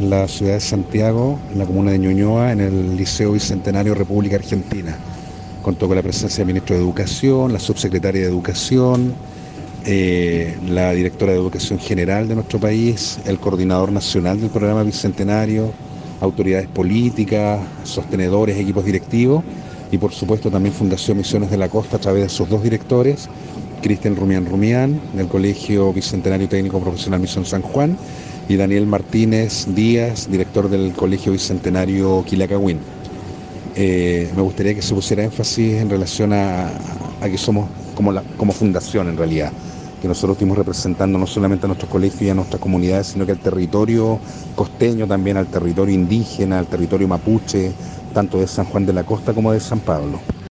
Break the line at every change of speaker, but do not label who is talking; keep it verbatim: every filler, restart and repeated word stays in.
en la ciudad de Santiago, en la comuna de Ñuñoa, en el Liceo Bicentenario República Argentina. Contó con la presencia del ministro de Educación, la subsecretaria de Educación, eh, la directora de Educación General de nuestro país, el coordinador nacional del programa Bicentenario, autoridades políticas, sostenedores, equipos directivos y por supuesto también Fundación Misiones de la Costa a través de sus dos directores, Cristian Rumián Rumián, del Colegio Bicentenario Técnico Profesional Misión San Juan, y Daniel Martínez Díaz, director del Colegio Bicentenario Quilacagüín. Eh, me gustaría que se pusiera énfasis en relación a, a que somos como, la, como fundación en realidad, que nosotros estuvimos representando no solamente a nuestros colegios y a nuestras comunidades, sino que al territorio costeño también, al territorio indígena, al territorio mapuche, tanto de San Juan de la Costa como de San Pablo.